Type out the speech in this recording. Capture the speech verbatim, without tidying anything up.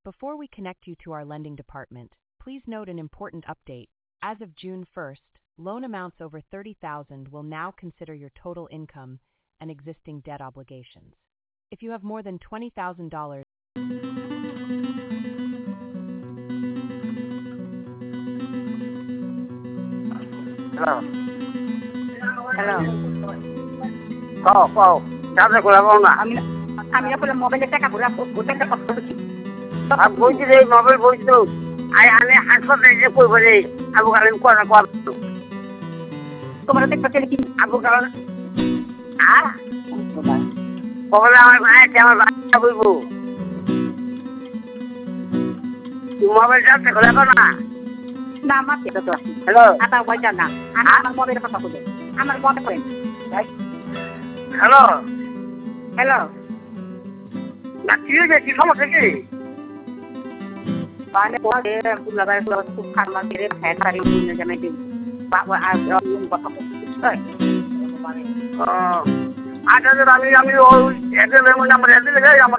Before we connect you to our lending department, please note an important update. As of June first, loan amounts over thirty thousand dollars will now consider your total income and existing debt obligations. If you have more than twenty thousand dollars, Hello. Hello কও কও চাপে খোলা কও না আমি আমি আপনার মোবাইলে টাকা ভরা ওটা কত হচ্ছে আর বলছি রে মোবাইল বলছি তো আই আনে হাসপাতালে যে কই বলে আবু কালাম কোনা কোয়া তোমার দেখতে চলে কি আবু কালাম আ কবলে আমার ভাই আমার ভাই বলবো মোবাইল চাপে খোলা কও না না আমার এটা তো হ্যালো আতা বলটা না আমি আমার মোবাইলে কথা বলি আমার কথা করেন হ্যালো হ্যালো না কি হয়েছে কি সমস্যা কি মানে পরে লাগাই খুব খারাপ লাগে ফ্যাট পারি নিয়ে যাবে দিন বাবা আর কথা বলছি ও আচ্ছা আমি আমি ওই এদের নাম্বার এদের আমার